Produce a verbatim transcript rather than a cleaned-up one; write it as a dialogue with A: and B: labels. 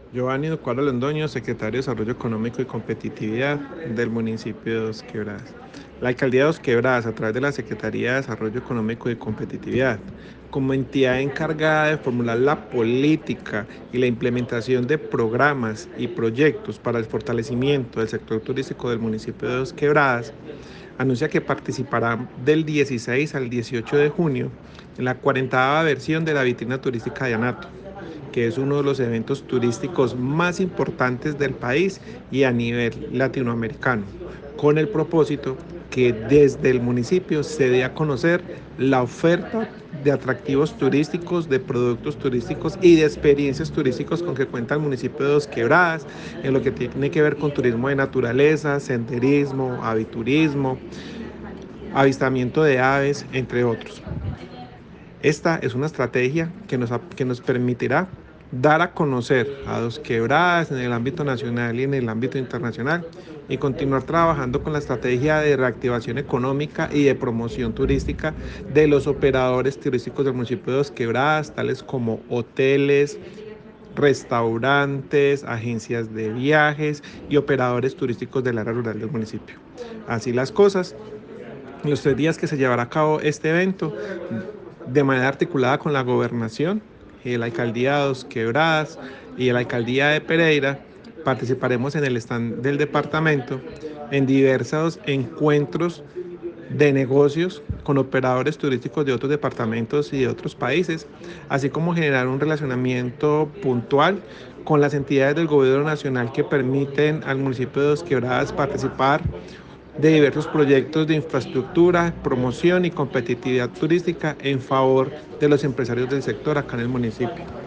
A: Giovanni Ducuaro Londoño, secretario de Desarrollo Económico y Competitividad del municipio de Dos Quebradas. La alcaldía de Dos Quebradas, a través de la Secretaría de Desarrollo Económico y Competitividad, como entidad encargada de formular la política y la implementación de programas y proyectos para el fortalecimiento del sector turístico del municipio de Dos Quebradas, anuncia que participará del dieciséis al dieciocho de junio en la cuarenta versión de la vitrina turística de Anato, que es uno de los eventos turísticos más importantes del país y a nivel latinoamericano, con el propósito que desde el municipio se dé a conocer la oferta de atractivos turísticos, de productos turísticos y de experiencias turísticas con que cuenta el municipio de Dos Quebradas, en lo que tiene que ver con turismo de naturaleza, senderismo, aviturismo, avistamiento de aves, entre otros. Esta es una estrategia que nos, que nos permitirá dar a conocer a Dos Quebradas en el ámbito nacional y en el ámbito internacional y continuar trabajando con la estrategia de reactivación económica y de promoción turística de los operadores turísticos del municipio de Dos Quebradas, tales como hoteles, restaurantes, agencias de viajes y operadores turísticos del área rural del municipio. Así las cosas, en los tres días que se llevará a cabo este evento, de manera articulada con la gobernación, y la alcaldía de Dos Quebradas y la alcaldía de Pereira, participaremos en el stand del departamento en diversos encuentros de negocios con operadores turísticos de otros departamentos y de otros países, así como generar un relacionamiento puntual con las entidades del gobierno nacional que permiten al municipio de Dos Quebradas participar de diversos proyectos de infraestructura, promoción y competitividad turística en favor de los empresarios del sector acá en el municipio.